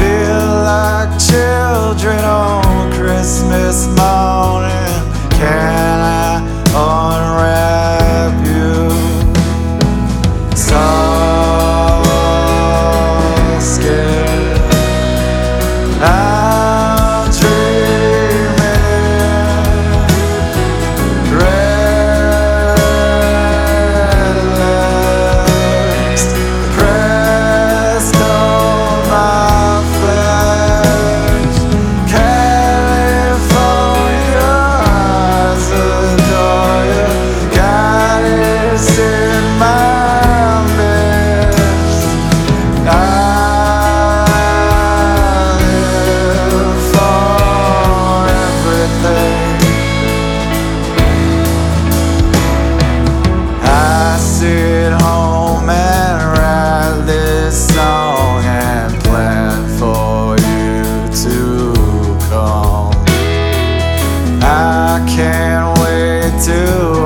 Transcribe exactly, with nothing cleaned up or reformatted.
feel like children on Christmas morning. Can I unwrap you? So scared. I'm dreaming. Red lips pressed on my flesh. California eyes adore you. Goddess in my midst. I live for everything. I sit home and write this song and plan for you to come. I can't wait to